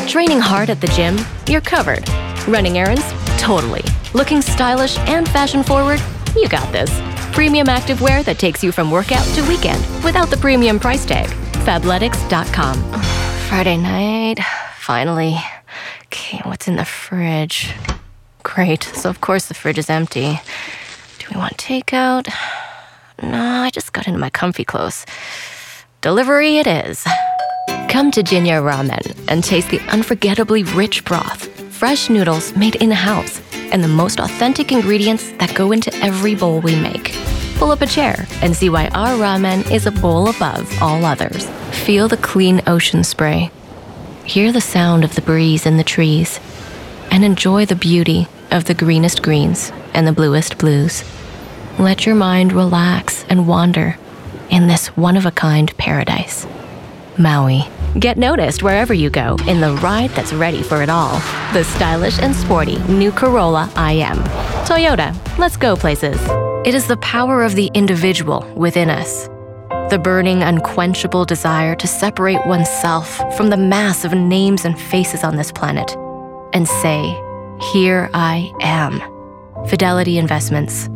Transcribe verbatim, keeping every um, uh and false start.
Training hard at the gym? You're covered. Running errands? Totally. Looking stylish and fashion-forward? You got this. Premium activewear that takes you from workout to weekend without the premium price tag. Fabletics dot com. Friday night. Finally. Okay, what's in the fridge? Great, so of course the fridge is empty. Do we want takeout? No, I just got into my comfy clothes. Delivery it is. Come to Jinya Ramen and taste the unforgettably rich broth, fresh noodles made in-house, and the most authentic ingredients that go into every bowl we make. Pull up a chair and see why our ramen is a bowl above all others. Feel the clean ocean spray. Hear the sound of the breeze in the trees. And enjoy the beauty of the greenest greens and the bluest blues. Let your mind relax and wander in this one-of-a-kind paradise. Maui. Get noticed wherever you go in the ride that's ready for it all. The stylish and sporty new Corolla I M. Toyota, let's go places. It is the power of the individual within us. The burning, unquenchable desire to separate oneself from the mass of names and faces on this planet and say, "Here I am." Fidelity Investments.